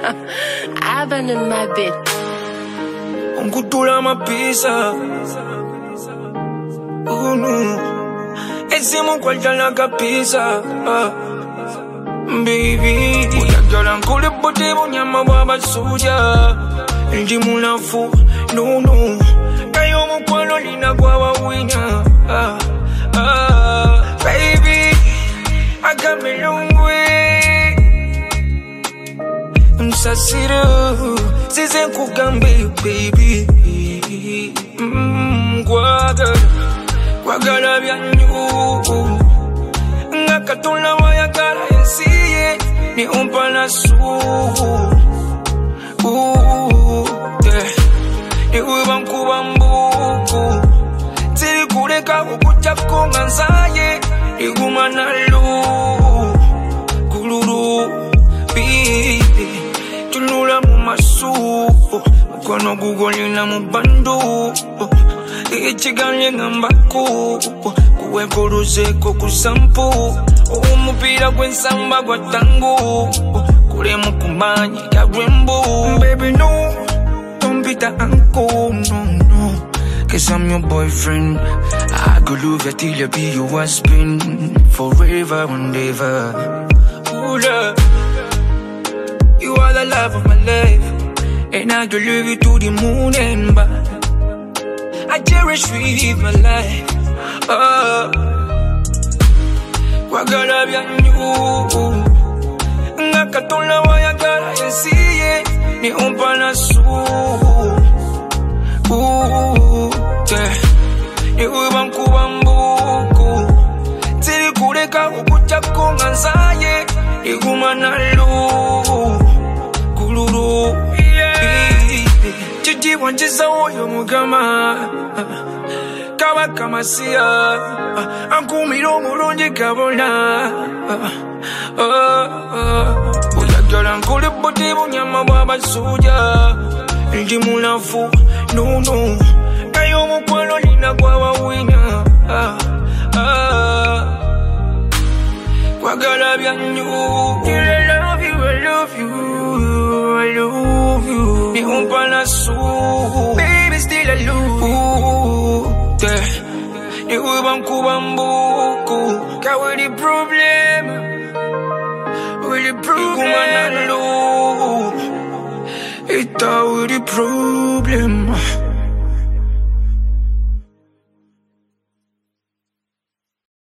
I've been in my bed. Unkutula mapisa. No. Esimu kwa jala kapisa. Baby, uyajala nkule bote bunyama baba suja. Ndimu lafu, no. Kayo mukwalo lina kwa wawina. Baby, I got me long way. Msasiru, size kugambe baby. Kwagala byanyu. Ngakatula wayagala ensiye ni umpala su. Ni ubankuba mbuku. Tiri kureka ukuchako nganzaye. Igumana lu. Kuluru. Bibi. Tunula mu masu. Mukono gugoli na mubandu. Ichiganye ngambaku. Kuwe koruzeko kusampu. Umupira kwensamba kwa tangu. Kule mukumanyi ya wimbo. Baby no, don't be the uncle, no. Cause I'm your boyfriend. I could love you till you be your husband. Forever and ever. Ooh, love. You are the love of my life. And I could love you to the moon and back. I cherish with my life. Kwagala byanyu. Ngakatula wayagala ensiye ni umpala su. Ni ubankuba mbuku. Tiri kureka ukuchako nganzaye. Igumana lu. Kuluru. Chichi wanjiza woyo mugama. Kawa kamasiya. Ankumiro mulungi kabona. Uyajala nkule bote bunyama baba suja. Ndimu lafu, no. Kayo mukwalo lina kwa wawina. Kwagala byanyu. I love you. Ni umpala su. Baby still I love you. Ni ubankuba mbuku. Kawe the problem. Igumana lu. Ita with the problem.